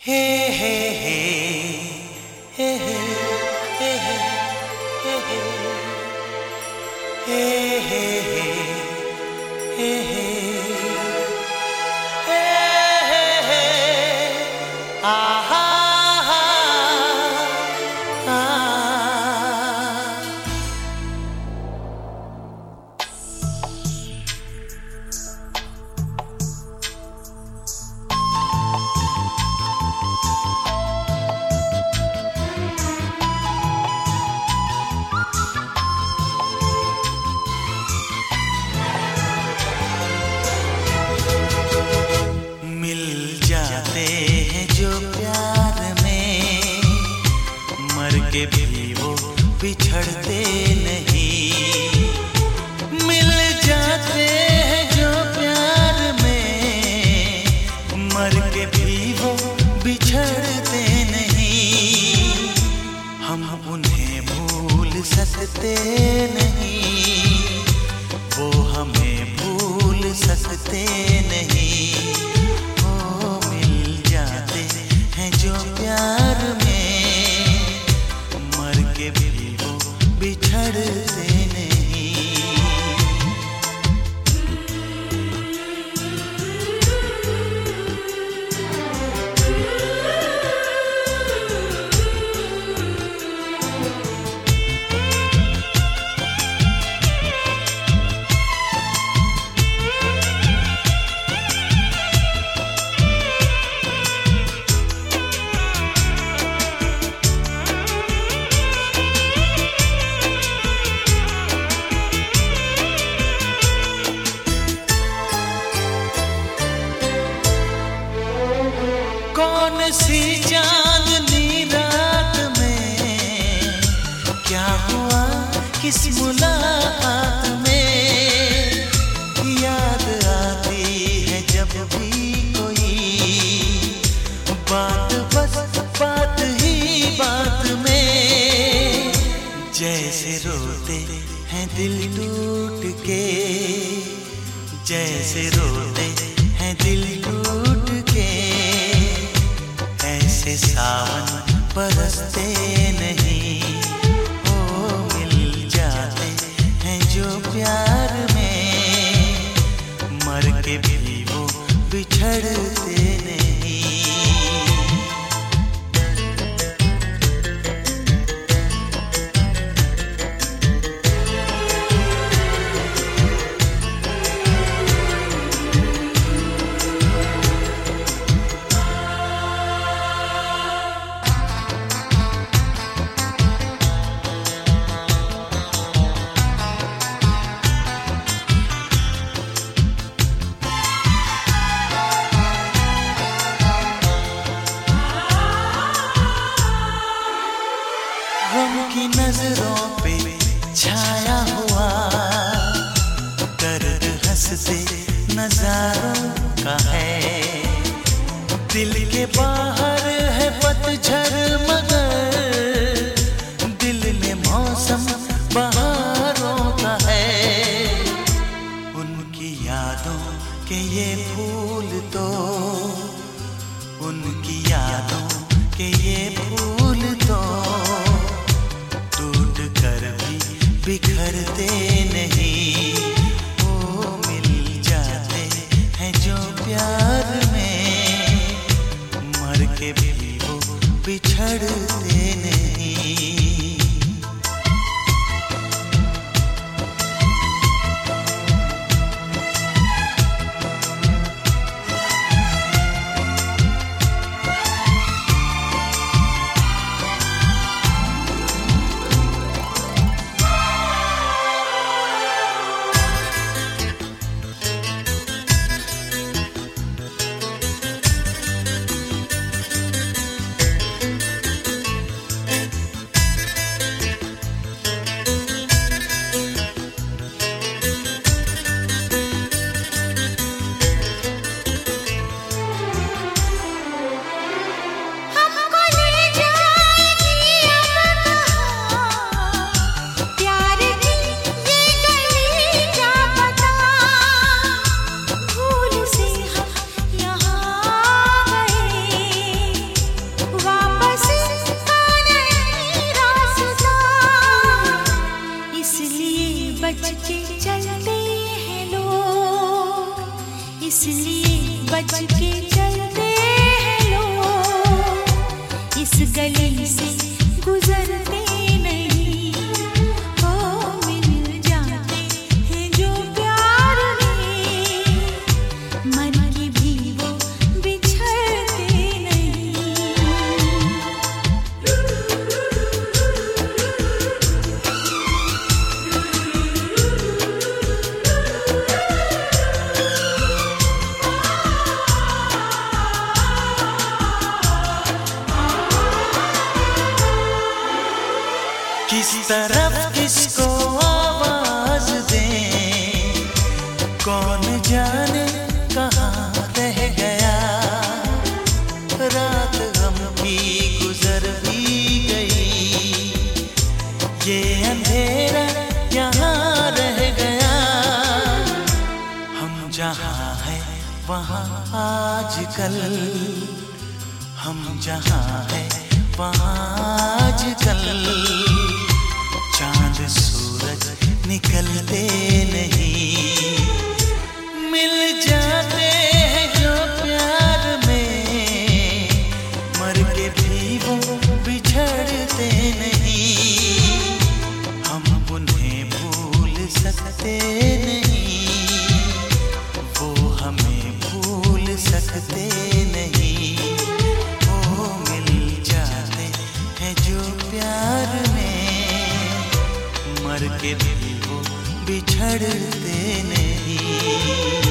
हे हे हे हे हे हे हे हे हे हे हे आहा के भी वो बिछड़ते नहीं। मिल जाते हैं जो प्यार में, मर के भी वो बिछड़ते नहीं। हम उन्हें भूल सकते नहीं, वो हमें भूल सकते नहीं। वो मिल जाते हैं जो प्यार में, भी वो बिछड़ते नहीं। कौन सी चांदनी रात में क्या हुआ किस मुलाकात में, याद आती है जब भी कोई बात, बस बात ही बात में। जैसे रोते हैं दिल टूट के, जैसे रोते हैं दिल टूट के, ऐसे सावन बरसते नहीं। ओ मिल जाते हैं जो प्यार में, मर के भी वो बिछड़ते नहीं। गम की नजरों पे छाया हुआ दर्द हंसते नजारों का है। दिल के बाहर है पतझड़ मगर दिल में मौसम बहारों का है। उनकी यादों के ये फूल तो, उनकी यादों के ये फूल तो बिखरते नहीं। वो मिल जाते हैं जो प्यार में, मर के भी वो बिछड़ते नहीं। किस तरफ किसको आवाज दें, कौन जाने कहाँ रह गया। रात गम की गुजर भी गई, ये अंधेरा यहाँ रह गया। हम जहाँ हैं वहाँ आजकल, हम जहाँ हैं वहाँ आजकल चांद सूरज निकलते नहीं। मिल जाते हैं जो प्यार में, मर के भी वो बिछड़ते नहीं। हम उन्हें भूल सकते नहीं, वो हमें भूल सकते नहीं। वो मिल जाते हैं जो प्यार में, मर के भी वो बिछड़ते नहीं।